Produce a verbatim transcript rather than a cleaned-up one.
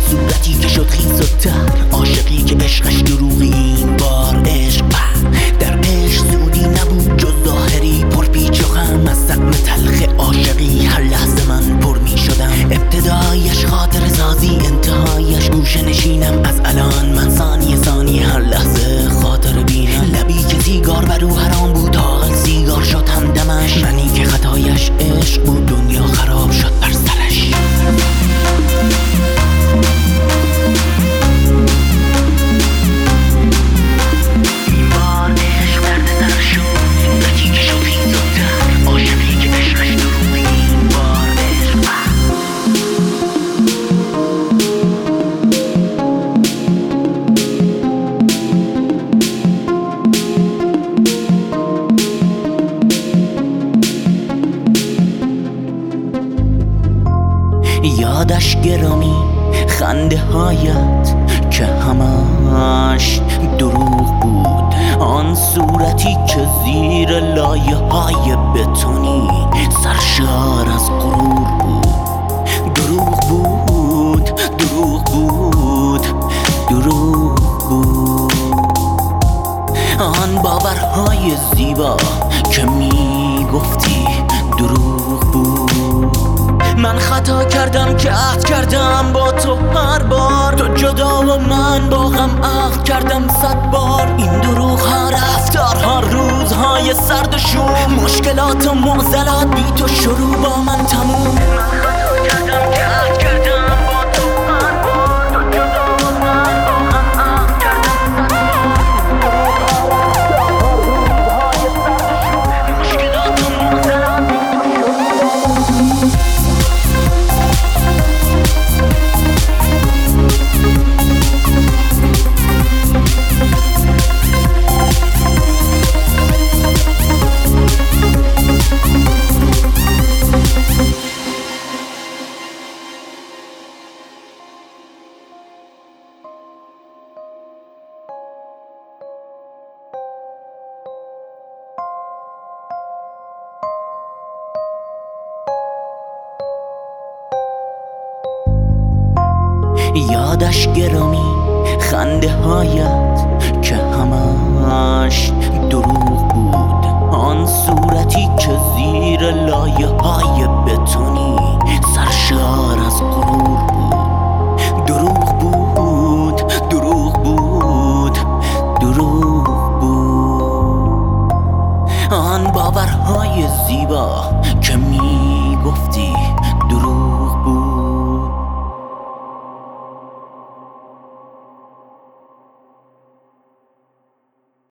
صورتی که شد خیس و تر، عاشقی که عشقش دروغی، این بار عشق در عشق سودی نبود جز ظاهری، پر پیچ و خم از طعم تلخ عاشقی. هر لحظه من پر می شدم، ابتدایش خاطر سازی، انتهایش گوشه نشینم. از الان من ثانیه ثانیه هر لحظه خاطر بینم. لبی که سیگار بر او حرام بود، حال سیگار شد همدمش. منی که خطایش عشق بود، دنیا خراب شد بر سرش. یادش گرامی خنده هایت که همش دروغ بود، آن صورتی که زیر لایه های بتونی سرشار از غرور بود. دروغ بود دروغ بود دروغ بود، آن باورهای زیبا که می گفتی دروغ بود. من خطا کردم که عهد کردم با تو هر بار، تو جدا و من با غم عهد کردم صد بار. این دروغ ها رفتارها روزهای سرد و شوم، مشکلات و معضلات بی تو شروع با من تموم. من خطا کردم که عهد کردم با تو هر بار، تو جدا و من با غم عهد کردم صد بار. روزهای سرد و شوم، مشکلات و معضلات بی تو شروع. یادش گرامی خنده هایت که همش دروغ